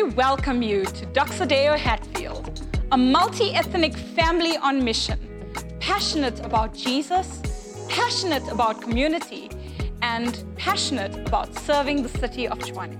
we welcome you to Doxa Deo Hatfield, a multi-ethnic family on mission, passionate about Jesus, passionate about community, and passionate about serving the city of Tshwane.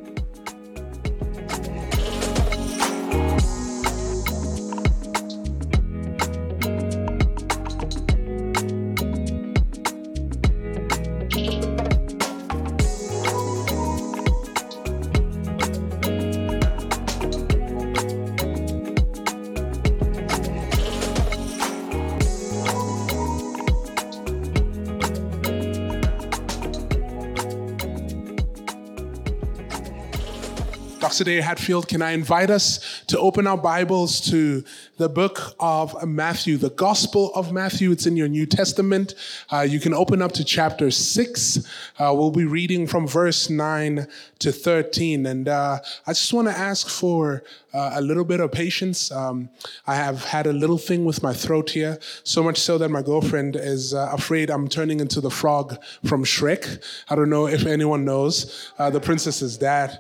Doxa Deo Hatfield, can I invite us to open our Bibles to the book of Matthew, the Gospel of Matthew. It's in your New Testament. You can open up to chapter 6. We'll be reading from verse 9 to 13. And I just want to ask for a little bit of patience. I have had a little thing with my throat here, so much so that my girlfriend is afraid I'm turning into the frog from Shrek. I don't know if anyone knows the princess's dad.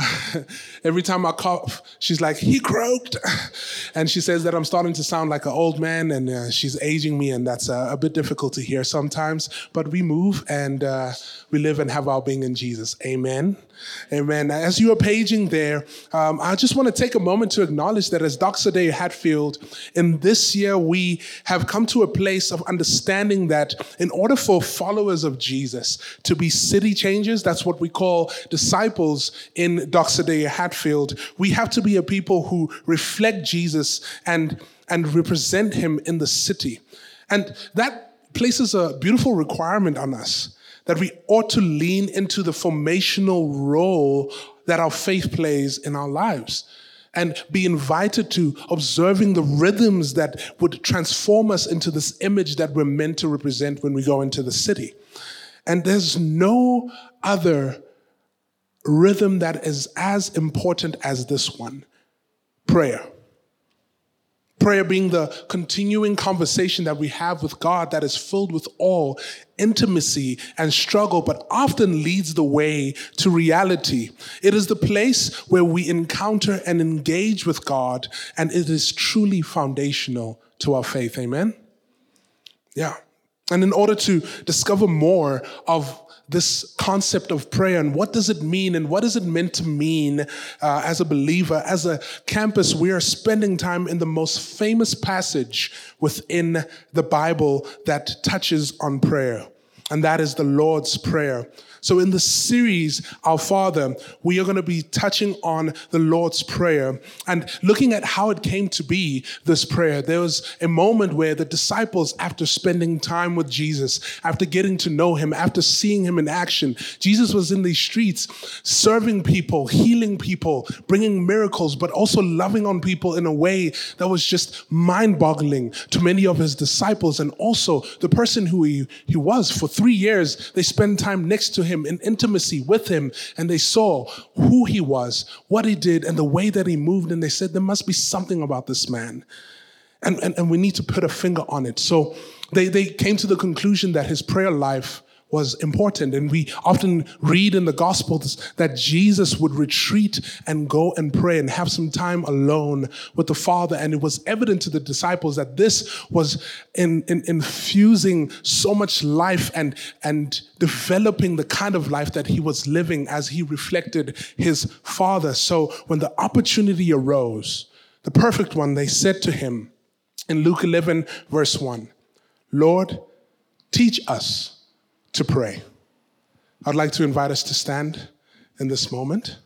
Every time I cough, she's like, "He croaked." And she says that I'm starting to sound like an old man, and she's aging me, and that's a bit difficult to hear sometimes. But we move, and we live and have our being in Jesus. Amen. Amen. As you are paging there, I just want to take a moment to acknowledge that as Doxa Deo Hatfield, in this year, we have come to a place of understanding that in order for followers of Jesus to be city changers, that's what we call disciples in Doxa Deo Hatfield, we have to be a people who reflect Jesus and represent him in the city. And that places a beautiful requirement on us, that we ought to lean into the formational role that our faith plays in our lives and be invited to observing the rhythms that would transform us into this image that we're meant to represent when we go into the city. And there's no other rhythm that is as important as this one: prayer. Prayer being the continuing conversation that we have with God that is filled with awe, intimacy, and struggle, but often leads the way to reality. It is the place where we encounter and engage with God, and it is truly foundational to our faith. Amen? Yeah. And in order to discover more of this concept of prayer and what does it mean and what is it meant to mean as a believer, as a campus, we are spending time in the most famous passage within the Bible that touches on prayer, and that is the Lord's Prayer. So in the series, Our Father, we are going to be touching on the Lord's Prayer and looking at how it came to be, this prayer. There was a moment where the disciples, after spending time with Jesus, after getting to know him, after seeing him in action, Jesus was in these streets serving people, healing people, bringing miracles, but also loving on people in a way that was just mind-boggling to many of his disciples, and also the person who he was. For 3 years, they spent time next to him, in intimacy with him, and they saw who he was, what he did, and the way that he moved, and they said, there must be something about this man, and we need to put a finger on it. So they came to the conclusion that his prayer life was important, and we often read in the Gospels that Jesus would retreat and go and pray and have some time alone with the Father, and it was evident to the disciples that this was infusing so much life and developing the kind of life that he was living as he reflected his Father. So when the opportunity arose, the perfect one, they said to him in Luke 11, verse 1, "Lord, teach us to pray." I'd like to invite us to stand in this moment.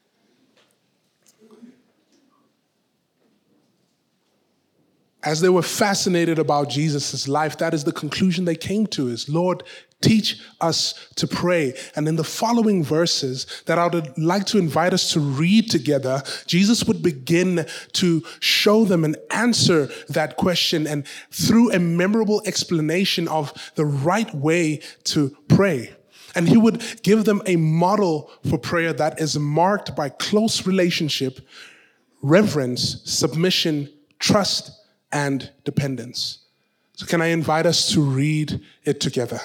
As they were fascinated about Jesus' life, that is the conclusion they came to, is, Lord, teach us to pray. And in the following verses that I would like to invite us to read together, Jesus would begin to show them and answer that question, and through a memorable explanation of the right way to pray. And he would give them a model for prayer that is marked by close relationship, reverence, submission, trust, and dependence. So can I invite us to read it together?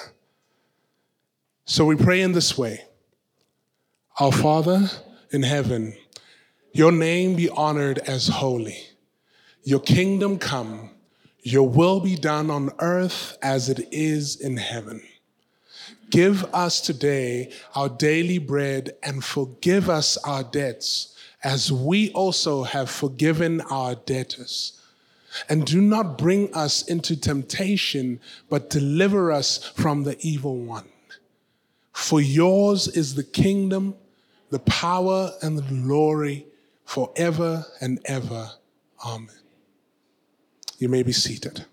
So we pray in this way: Our Father in heaven, Your name be honored as holy. Your kingdom come. Your will be done on earth as it is in heaven. Give us today our daily bread and forgive us our debts as we also have forgiven our debtors. And do not bring us into temptation, but deliver us from the evil one. For yours is the kingdom, the power, and the glory forever and ever. Amen. You may be seated.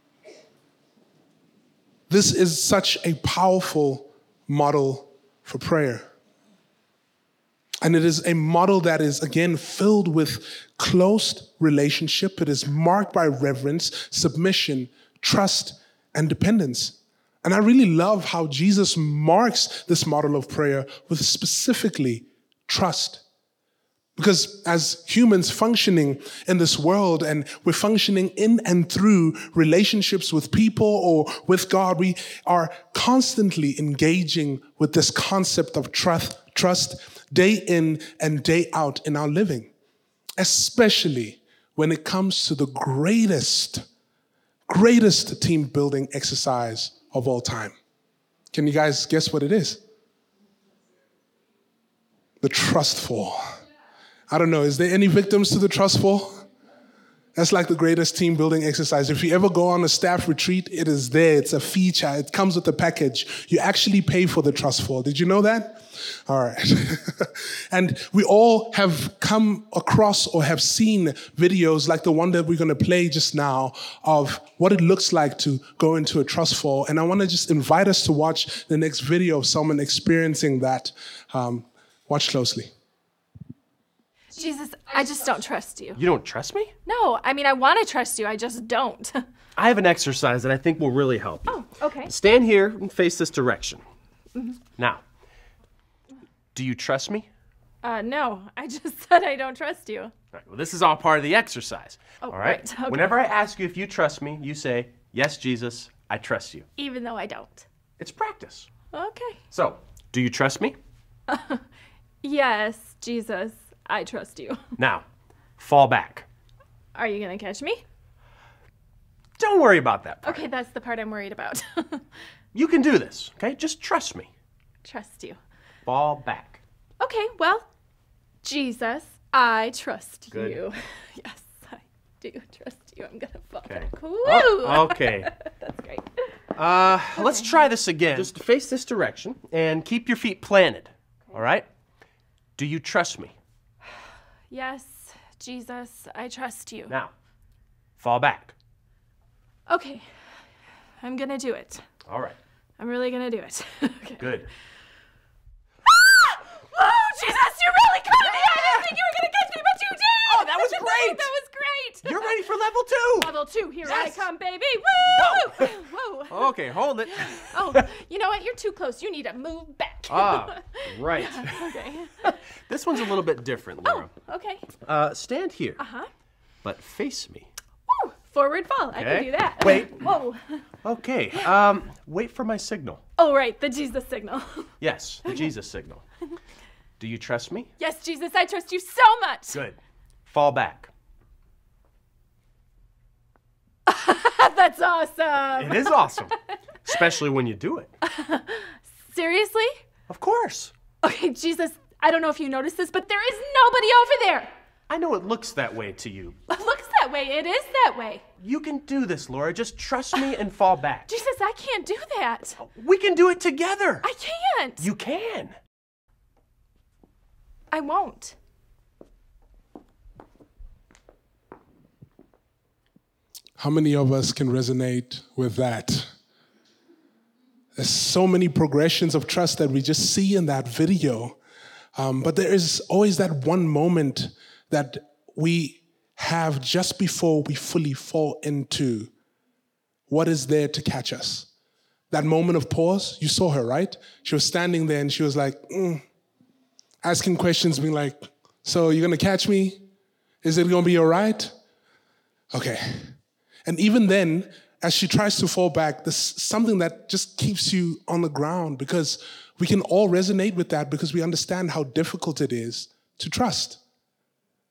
This is such a powerful model for prayer. And it is a model that is, again, filled with close relationship. It is marked by reverence, submission, trust, and dependence. And I really love how Jesus marks this model of prayer with specifically trust. Because as humans functioning in this world, and we're functioning in and through relationships with people or with God, we are constantly engaging with this concept of trust day in and day out in our living, especially when it comes to the greatest team building exercise of all time. Can you guys guess what it is? The trust fall. I don't know, is there any victims to the trust fall? That's like the greatest team building exercise. If you ever go on a staff retreat, it is there. It's a feature. It comes with a package. You actually pay for the trust fall. Did you know that? All right. And we all have come across or have seen videos like the one that we're going to play just now of what it looks like to go into a trust fall. And I want to just invite us to watch the next video of someone experiencing that. Watch closely. Jesus, I just don't trust you. You don't trust me? No, I mean, I want to trust you. I just don't. I have an exercise that I think will really help you. Oh, okay. Stand here and face this direction. Now, do you trust me? No, I just said I don't trust you. All right, well, this is all part of the exercise. Oh, all right? right, okay. Whenever I ask you if you trust me, you say, yes, Jesus, I trust you. Even though I don't. It's practice. Okay. So, do you trust me? Yes, Jesus, I trust you. Now, fall back. Are you going to catch me? Don't worry about that part. Okay, that's the part I'm worried about. You can do this, okay? Just trust me. Trust you. Fall back. Okay, well, Jesus, I trust Good. you. Yes, I do trust you. I'm going to fall Okay. back. Woo! Oh, okay. That's great. Let's try this again. Just face this direction and keep your feet planted, all right? Do you trust me? Yes, Jesus, I trust you. Now, fall back. Okay, I'm going to do it. All right. I'm really going to do it. Okay. Good. Oh, Jesus, you really caught me! I didn't think you were going to catch me, but you did! Oh, that was great! That was great! You're ready for level 2. Level 2, here Yes. I come, baby! Woo! Whoa! Okay, hold it. Oh, you know what? You're too close. You need to move back. Ah, right. Okay. This one's a little bit different, Laura. Okay. Stand here, Uh-huh. but face me. Woo! Forward fall. I can Okay. do that. Wait. Whoa. Okay, wait for my signal. Oh, right, the Jesus signal. Yes, the Jesus signal. Do you trust me? Yes, Jesus, I trust you so much. Good. Fall back. That's awesome. It is awesome, especially when you do it. Seriously? Of course. Okay, Jesus, I don't know if you noticed this, but there is nobody over there. I know it looks that way to you. It looks that way. It is that way. You can do this, Laura. Just trust me and fall back. Jesus, I can't do that. We can do it together. I can't. You can. I won't. How many of us can resonate with that? There's so many progressions of trust that we just see in that video. But there is always that one moment that we have just before we fully fall into what is there to catch us. That moment of pause, you saw her, right? She was standing there and she was like, asking questions, being like, so you're going to catch me? Is it going to be all right? Okay. And even then, as she tries to fall back, there's something that just keeps you on the ground, because we can all resonate with that because we understand how difficult it is to trust.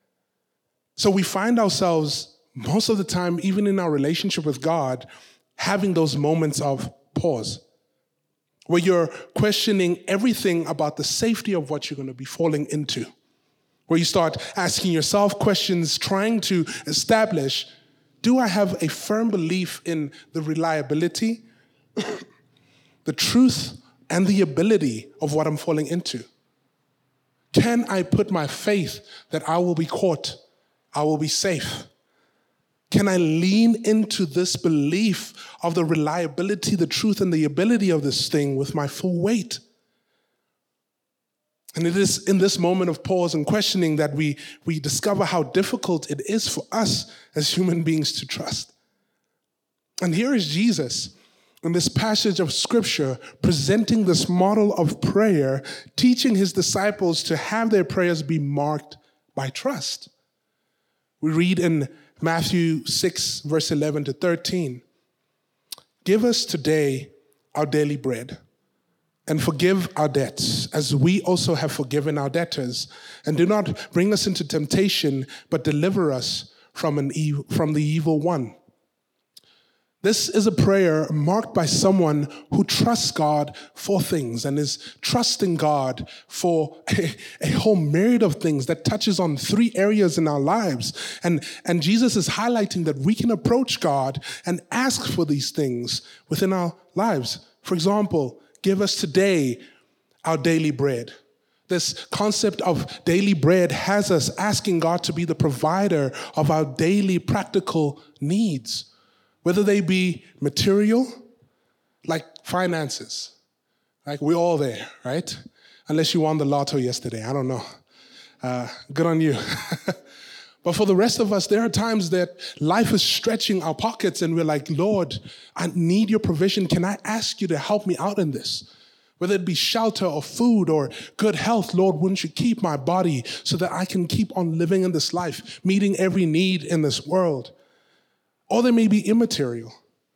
So we find ourselves most of the time, even in our relationship with God, having those moments of pause, where you're questioning everything about the safety of what you're going to be falling into, where you start asking yourself questions, trying to establish, do I have a firm belief in the reliability, the truth, and the ability of what I'm falling into? Can I put my faith that I will be caught, I will be safe? Can I lean into this belief of the reliability, the truth, and the ability of this thing with my full weight? And it is in this moment of pause and questioning that we discover how difficult it is for us as human beings to trust. And here is Jesus in this passage of Scripture presenting this model of prayer, teaching his disciples to have their prayers be marked by trust. We read in Matthew 6, verse 11 to 13, "Give us today our daily bread, and forgive our debts, as we also have forgiven our debtors. And do not bring us into temptation, but deliver us from the evil one." This is a prayer marked by someone who trusts God for things and is trusting God for a whole myriad of things that touches on 3 areas in our lives. And Jesus is highlighting that we can approach God and ask for these things within our lives. For example, give us today our daily bread. This concept of daily bread has us asking God to be the provider of our daily practical needs, whether they be material, like finances. Like we're all there, right? Unless you won the lotto yesterday, I don't know. Good on you. But for the rest of us, there are times that life is stretching our pockets and we're like, Lord, I need your provision. Can I ask you to help me out in this? Whether it be shelter or food or good health, Lord, wouldn't you keep my body so that I can keep on living in this life, meeting every need in this world? Or they may be immaterial.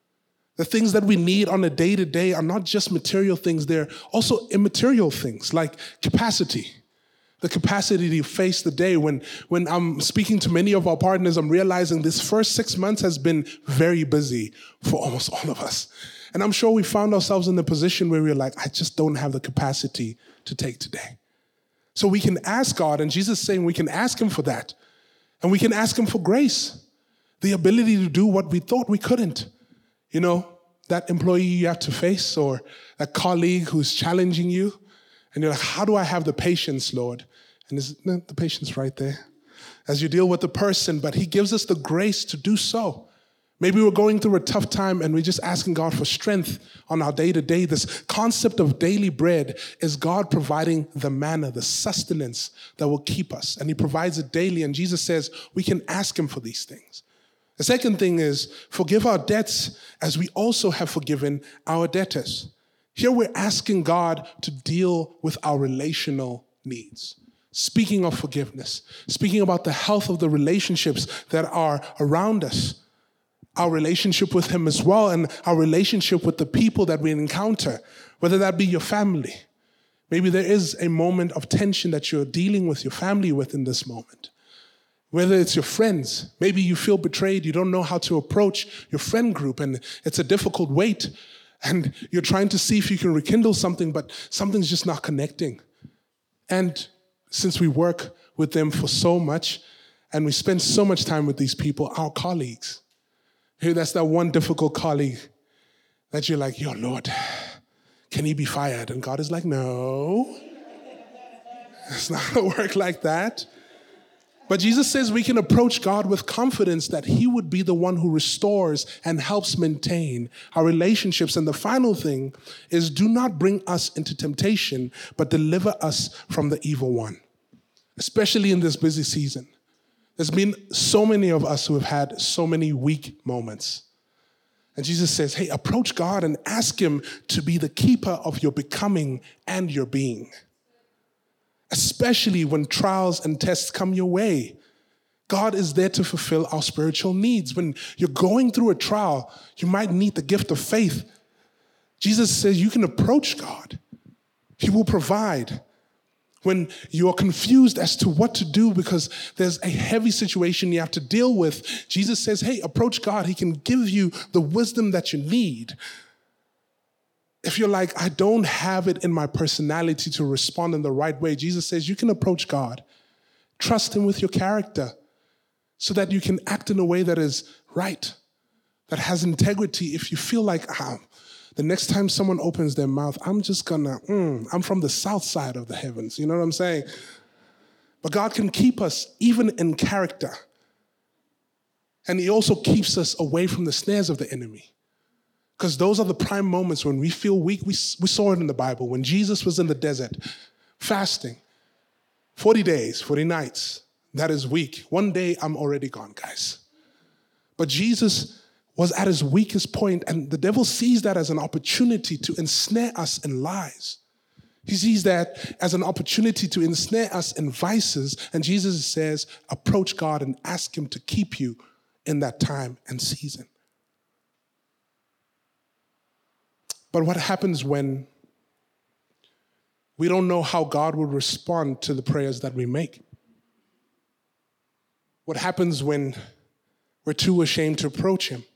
The things that we need on a day-to-day are not just material things, they're also immaterial things like capacity. The capacity to face the day. When I'm speaking to many of our partners, I'm realizing this first 6 months has been very busy for almost all of us. And I'm sure we found ourselves in the position where we're like, I just don't have the capacity to take today. So we can ask God, and Jesus is saying we can ask him for that. And we can ask him for grace. The ability to do what we thought we couldn't. You know, that employee you have to face or that colleague who's challenging you. And you're like, how do I have the patience, Lord? And is the patience right there? As you deal with the person, but he gives us the grace to do so. Maybe we're going through a tough time and we're just asking God for strength on our day-to-day. This concept of daily bread is God providing the manna, the sustenance that will keep us. And he provides it daily. And Jesus says we can ask him for these things. The second thing is forgive our debts as we also have forgiven our debtors. Here we're asking God to deal with our relational needs. Speaking of forgiveness, speaking about the health of the relationships that are around us, our relationship with him as well, and our relationship with the people that we encounter, whether that be your family. Maybe there is a moment of tension that you're dealing with your family with in this moment. Whether it's your friends, maybe you feel betrayed, you don't know how to approach your friend group, and it's a difficult wait, and you're trying to see if you can rekindle something, but something's just not connecting. And since we work with them for so much, and we spend so much time with these people, our colleagues, hey, that's that one difficult colleague that you're like, yo, Lord, can he be fired? And God is like, no, it's not going to work like that. But Jesus says we can approach God with confidence that he would be the one who restores and helps maintain our relationships. And the final thing is do not bring us into temptation, but deliver us from the evil one, especially in this busy season. There's been so many of us who have had so many weak moments. And Jesus says, hey, approach God and ask him to be the keeper of your becoming and your being. Especially when trials and tests come your way. God is there to fulfill our spiritual needs. When you're going through a trial, you might need the gift of faith. Jesus says you can approach God. He will provide. When you are confused as to what to do because there's a heavy situation you have to deal with, Jesus says, hey, approach God. He can give you the wisdom that you need. If you're like, I don't have it in my personality to respond in the right way, Jesus says you can approach God. Trust him with your character so that you can act in a way that is right, that has integrity. If you feel like, the next time someone opens their mouth, I'm just gonna, I'm from the south side of the heavens. You know what I'm saying? But God can keep us even in character. And he also keeps us away from the snares of the enemy. Because those are the prime moments when we feel weak. We saw it in the Bible. When Jesus was in the desert, fasting, 40 days, 40 nights, that is weak. One day, I'm already gone, guys. But Jesus was at his weakest point, and the devil sees that as an opportunity to ensnare us in lies. He sees that as an opportunity to ensnare us in vices, and Jesus says, approach God and ask him to keep you in that time and season. But what happens when we don't know how God will respond to the prayers that we make? What happens when we're too ashamed to approach him?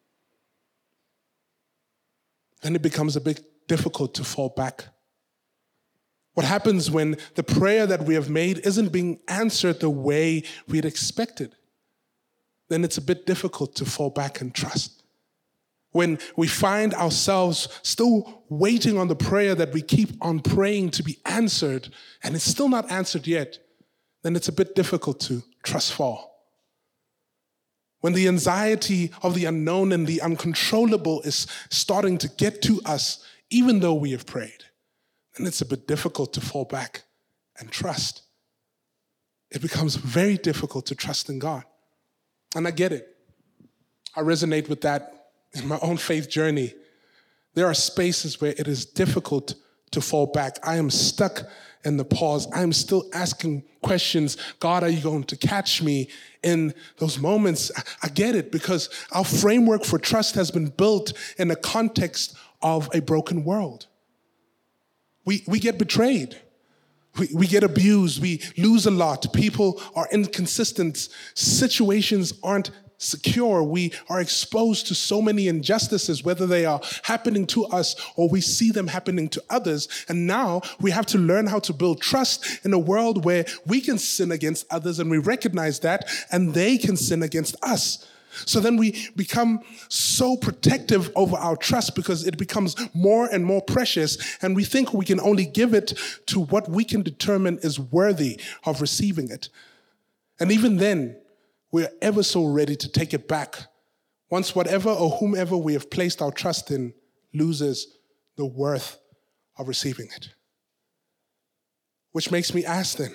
Then it becomes a bit difficult to fall back. What happens when the prayer that we have made isn't being answered the way we'd expected? Then it's a bit difficult to fall back and trust. When we find ourselves still waiting on the prayer that we keep on praying to be answered, and it's still not answered yet, then it's a bit difficult to trust fall. When the anxiety of the unknown and the uncontrollable is starting to get to us, even though we have prayed, then it's a bit difficult to fall back and trust. It becomes very difficult to trust in God. And I get it. I resonate with that in my own faith journey. There are spaces where it is difficult to fall back. I am stuck in the pause. I am still asking questions. God, are you going to catch me in those moments? I get it, because our framework for trust has been built in the context of a broken world. We get betrayed. We get abused. We lose a lot. People are inconsistent. Situations aren't secure. We are exposed to so many injustices, whether they are happening to us or we see them happening to others. And now we have to learn how to build trust in a world where we can sin against others and we recognize that, and they can sin against us. So then we become so protective over our trust because it becomes more and more precious, and we think we can only give it to what we can determine is worthy of receiving it. And even then, we're ever so ready to take it back once whatever or whomever we have placed our trust in loses the worth of receiving it. Which makes me ask then,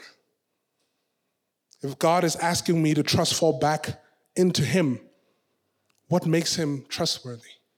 if God is asking me to trust fall back into him, what makes him trustworthy?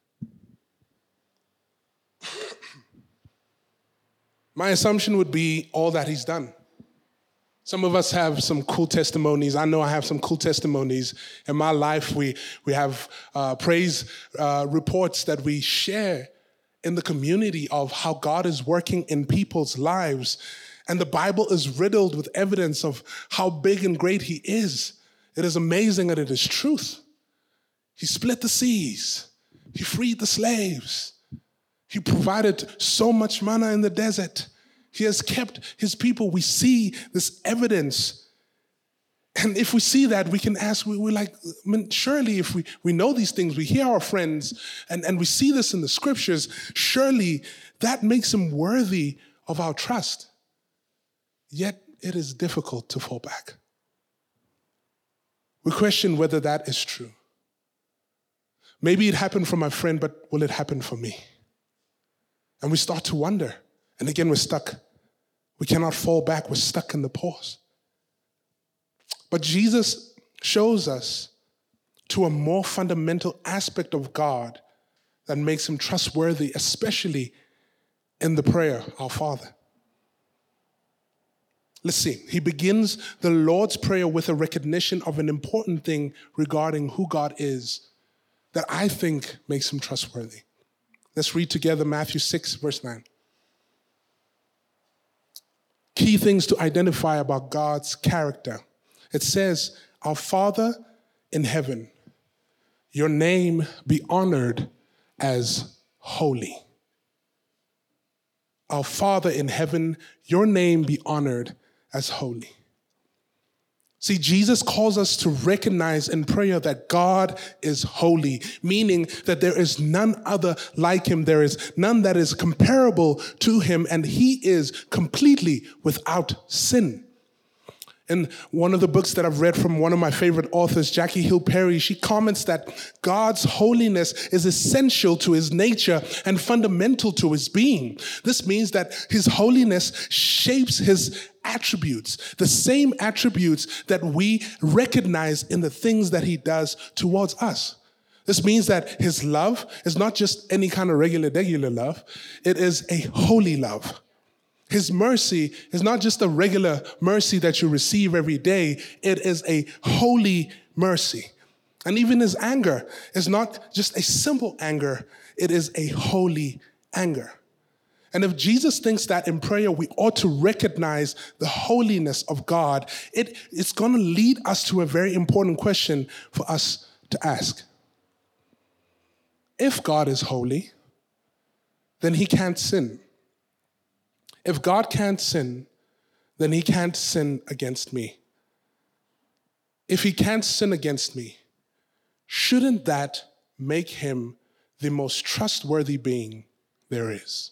My assumption would be all that he's done. Some of us have some cool testimonies. I know I have some cool testimonies. In my life, we have praise reports that we share in the community of how God is working in people's lives. And the Bible is riddled with evidence of how big and great he is. It is amazing that it is truth. He split the seas. He freed the slaves. He provided so much manna in the desert. He has kept his people. We see this evidence. And if we see that, we can ask, we're like, I mean, surely if we know these things, we hear our friends, and we see this in the scriptures, surely that makes him worthy of our trust. Yet it is difficult to fall back. We question whether that is true. Maybe it happened for my friend, but will it happen for me? And we start to wonder. And again, we're stuck. We cannot fall back. We're stuck in the pause. But Jesus shows us to a more fundamental aspect of God that makes him trustworthy, especially in the prayer, Our Father. Let's see. He begins the Lord's Prayer with a recognition of an important thing regarding who God is that I think makes him trustworthy. Let's read together Matthew 6, verse 9. key things to identify about God's character. It says, "Our Father in heaven, your name be honored as holy." Our Father in heaven, your name be honored as holy. See, Jesus calls us to recognize in prayer that God is holy, meaning that there is none other like him. There is none that is comparable to him, and he is completely without sin. In one of the books that I've read from one of my favorite authors, Jackie Hill Perry, she comments that God's holiness is essential to his nature and fundamental to his being. This means that his holiness shapes his attributes, the same attributes that we recognize in the things that he does towards us. This means that his love is not just any kind of regular love. It is a holy love. His mercy is not just a regular mercy that you receive every day. It is a holy mercy. And even his anger is not just a simple anger. It is a holy anger. And if Jesus thinks that in prayer we ought to recognize the holiness of God, it's going to lead us to a very important question for us to ask. If God is holy, then he can't sin. If God can't sin, then he can't sin against me. If he can't sin against me, shouldn't that make him the most trustworthy being there is?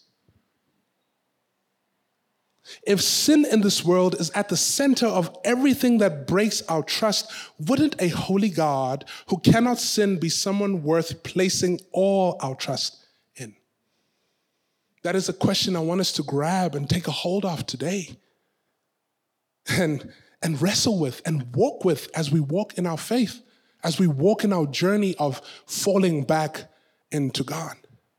If sin in this world is at the center of everything that breaks our trust, wouldn't a holy God who cannot sin be someone worth placing all our trust in? That is a question I want us to grab and take a hold of today and wrestle with and walk with as we walk in our faith, as we walk in our journey of falling back into God.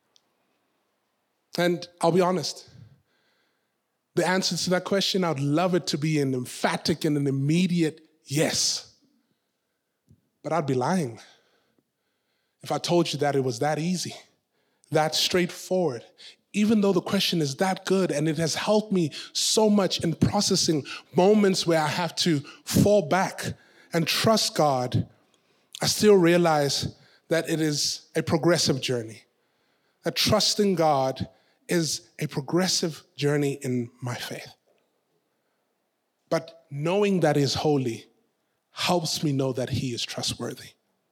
And I'll be honest, the answer to that question, I'd love it to be an emphatic and an immediate yes. But I'd be lying if I told you that it was that easy, that straightforward. Even though the question is that good and it has helped me so much in processing moments where I have to fall back and trust God, I still realize that it is a progressive journey. That trusting God is a progressive journey in my faith. But knowing that He's holy helps me know that He is trustworthy.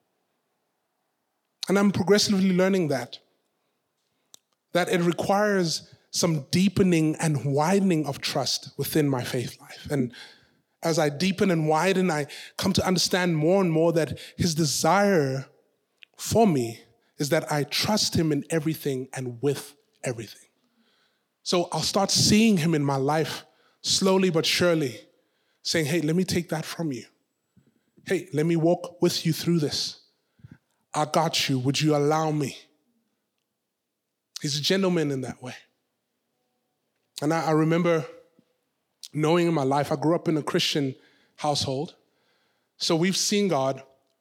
And I'm progressively learning that it requires some deepening and widening of trust within my faith life. And as I deepen and widen, I come to understand more and more that His desire for me is that I trust Him in everything and with everything. So I'll start seeing Him in my life slowly but surely, saying, hey, let me take that from you. Hey, let me walk with you through this. I got you. Would you allow me? He's a gentleman in that way. And I remember knowing in my life, I grew up in a Christian household. So we've seen God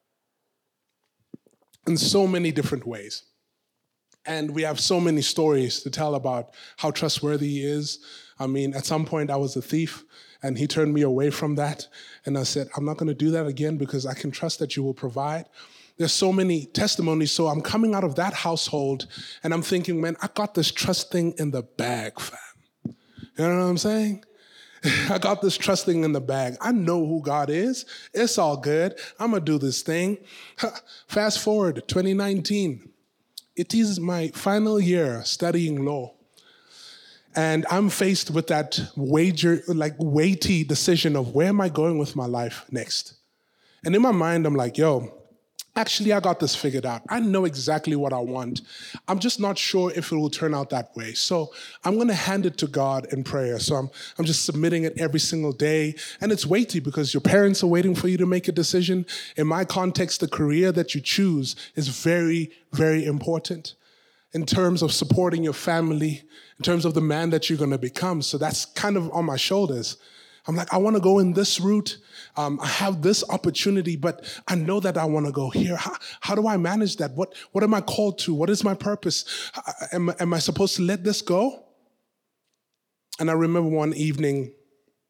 in so many different ways. And we have so many stories to tell about how trustworthy He is. I mean, at some point I was a thief and He turned me away from that. And I said, I'm not going to do that again because I can trust that You will provide. There's so many testimonies. So I'm coming out of that household and I'm thinking, man, I got this trust thing in the bag, fam. You know what I'm saying? I got this trust thing in the bag. I know who God is. It's all good. I'm going to do this thing. Fast forward to 2019. It is my final year studying law. And I'm faced with that weighty decision of where am I going with my life next? And in my mind, I'm like, yo, actually, I got this figured out. I know exactly what I want. I'm just not sure if it will turn out that way. So I'm going to hand it to God in prayer. So I'm just submitting it every single day. And it's weighty because your parents are waiting for you to make a decision. In my context, the career that you choose is very, very important in terms of supporting your family, in terms of the man that you're going to become. So that's kind of on my shoulders. I'm like, I want to go in this route. I have this opportunity, but I know that I want to go here. How do I manage that? What am I called to? What is my purpose? Am I supposed to let this go? And I remember one evening,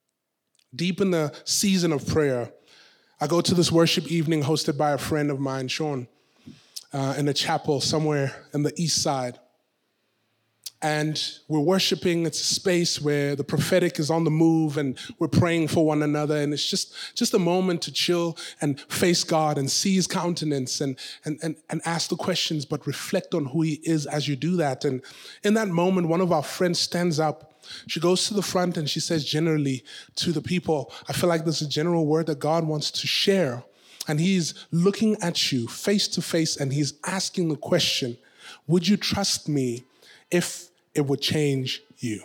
deep in the season of prayer, I go to this worship evening hosted by a friend of mine, Sean, in a chapel somewhere in the east side. And we're worshiping. It's a space where the prophetic is on the move and we're praying for one another. And it's just a moment to chill and face God and see his countenance and ask the questions, but reflect on who he is as you do that. And in that moment, one of our friends stands up. She goes to the front and she says generally to the people, I feel like there's a general word that God wants to share. And he's looking at you face to face and he's asking the question, would you trust me if it would change you?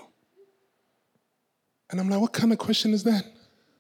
And I'm like, what kind of question is that?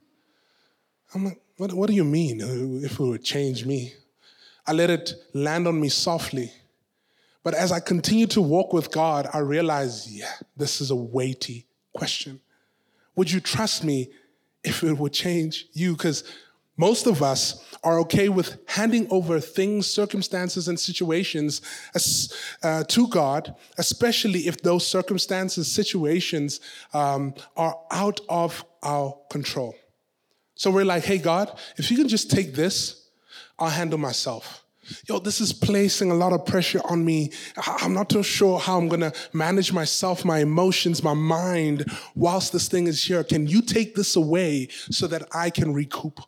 I'm like, what do you mean, if it would change me? I let it land on me softly. But as I continue to walk with God, I realize, this is a weighty question. Would you trust me if it would change you? Because most of us are okay with handing over things, circumstances, and situations to God, especially if those circumstances, situations are out of our control. So we're like, hey, God, if you can just take this, I'll handle myself. This is placing a lot of pressure on me. I'm not too sure how I'm going to manage myself, my emotions, my mind, whilst this thing is here. Can you take this away so that I can recoup?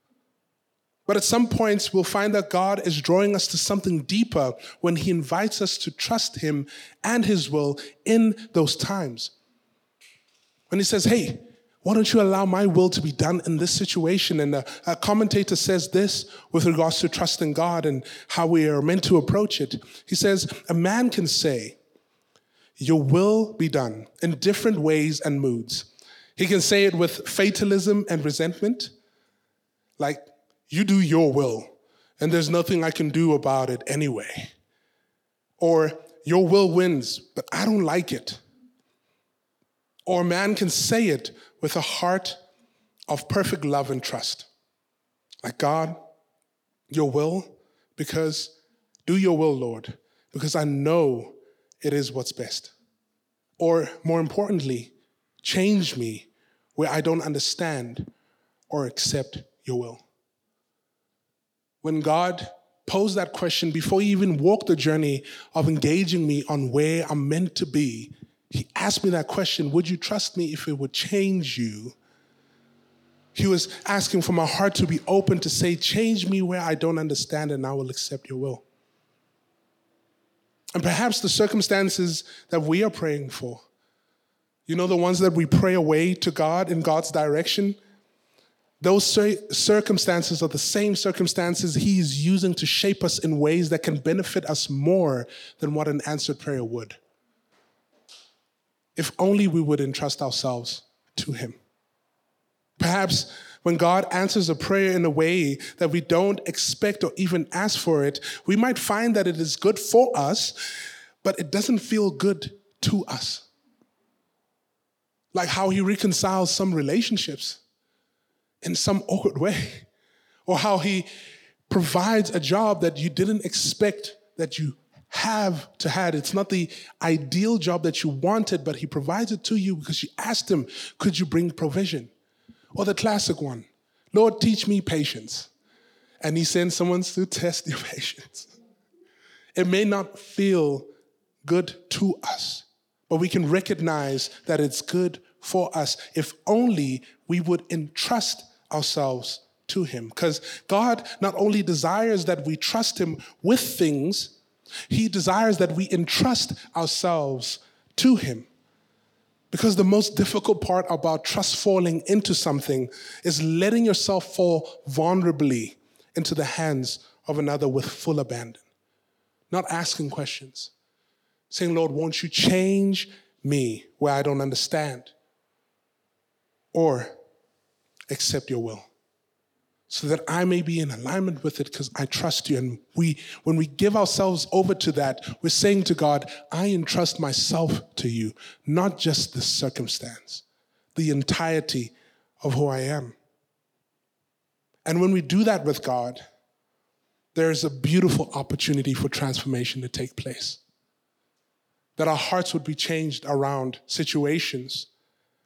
But at some points, we'll find that God is drawing us to something deeper when he invites us to trust him and his will in those times. When he says, hey, why don't you allow my will to be done in this situation? And a commentator says this with regards to trusting God and how we are meant to approach it. He says, a man can say, your will be done in different ways and moods. He can say it with fatalism and resentment, like, you do your will, and there's nothing I can do about it anyway. Or, your will wins, but I don't like it. Or a man can say it with a heart of perfect love and trust. Like, God, your will, do your will, Lord, because I know it is what's best. Or, more importantly, change me where I don't understand or accept your will. When God posed that question, before he even walked the journey of engaging me on where I'm meant to be, he asked me that question, would you trust me if it would change you? He was asking for my heart to be open to say, change me where I don't understand and I will accept your will. And perhaps the circumstances that we are praying for, the ones that we pray away to God in God's direction, those circumstances are the same circumstances he is using to shape us in ways that can benefit us more than what an answered prayer would. If only we would entrust ourselves to him. Perhaps when God answers a prayer in a way that we don't expect or even ask for it, we might find that it is good for us, but it doesn't feel good to us. Like how he reconciles some relationships in some awkward way, or how he provides a job that you didn't expect that you have to have. It's not the ideal job that you wanted, but he provides it to you because you asked him, could you bring provision? Or the classic one, Lord, teach me patience. And he sends someone to test your patience. It may not feel good to us, but we can recognize that it's good for us if only we would entrust ourselves to him. Because God not only desires that we trust him with things, he desires that we entrust ourselves to him. Because the most difficult part about trust falling into something is letting yourself fall vulnerably into the hands of another with full abandon. Not asking questions. Saying, Lord, won't you change me where I don't understand? Or accept your will, so that I may be in alignment with it because I trust you. And when we give ourselves over to that, we're saying to God, I entrust myself to you, not just the circumstance, the entirety of who I am. And when we do that with God, there's a beautiful opportunity for transformation to take place. That our hearts would be changed around situations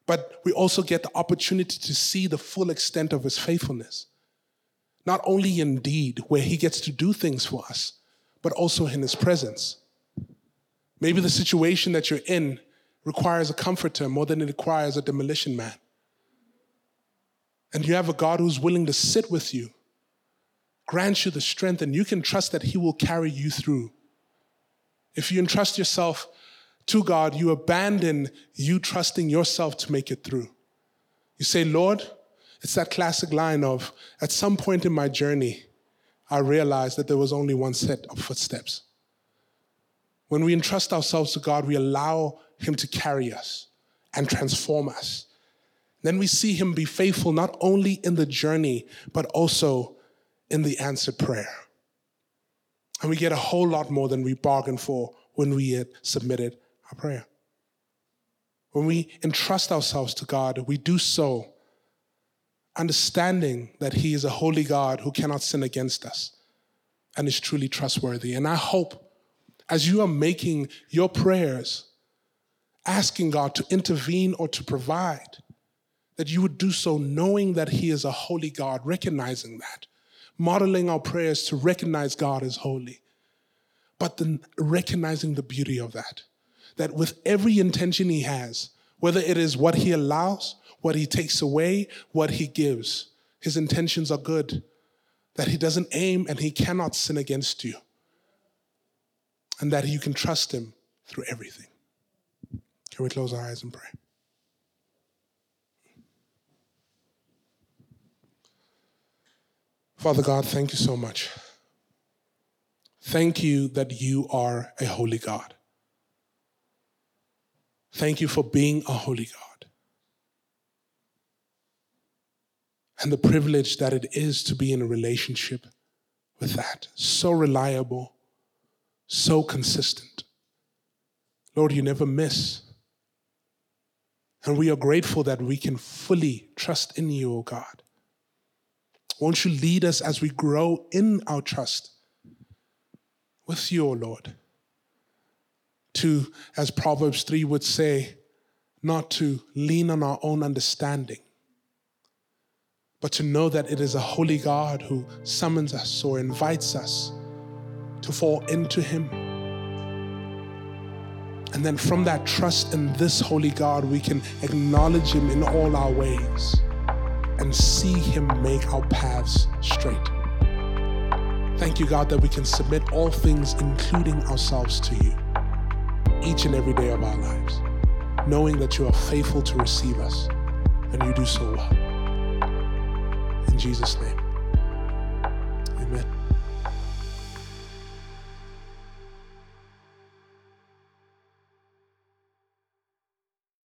But we also get the opportunity to see the full extent of his faithfulness. Not only in deed, where he gets to do things for us, but also in his presence. Maybe the situation that you're in requires a comforter more than it requires a demolition man. And you have a God who's willing to sit with you, grant you the strength, and you can trust that he will carry you through. If you entrust yourself to God, you abandon you trusting yourself to make it through. You say, Lord, it's that classic line of, at some point in my journey, I realized that there was only one set of footsteps. When we entrust ourselves to God, we allow him to carry us and transform us. Then we see him be faithful not only in the journey, but also in the answered prayer. And we get a whole lot more than we bargained for when we had submitted our prayer. When we entrust ourselves to God, we do so understanding that he is a holy God who cannot sin against us and is truly trustworthy. And I hope as you are making your prayers, asking God to intervene or to provide, that you would do so knowing that he is a holy God, recognizing that, modeling our prayers to recognize God as holy, but then recognizing the beauty of that with every intention he has, whether it is what he allows, what he takes away, what he gives, his intentions are good, that he doesn't aim and he cannot sin against you, and that you can trust him through everything. Can we close our eyes and pray? Father God, thank you so much. Thank you that you are a holy God. Thank you for being a holy God. And the privilege that it is to be in a relationship with that. So reliable, so consistent. Lord, you never miss. And we are grateful that we can fully trust in you, O God. Won't you lead us as we grow in our trust with you, O Lord, to, as Proverbs 3 would say, not to lean on our own understanding, but to know that it is a holy God who summons us or invites us to fall into him. And then from that trust in this holy God, we can acknowledge him in all our ways and see him make our paths straight. Thank you, God, that we can submit all things, including ourselves, to you each and every day of our lives, knowing that you are faithful to receive us, and you do so well. In Jesus' name, amen.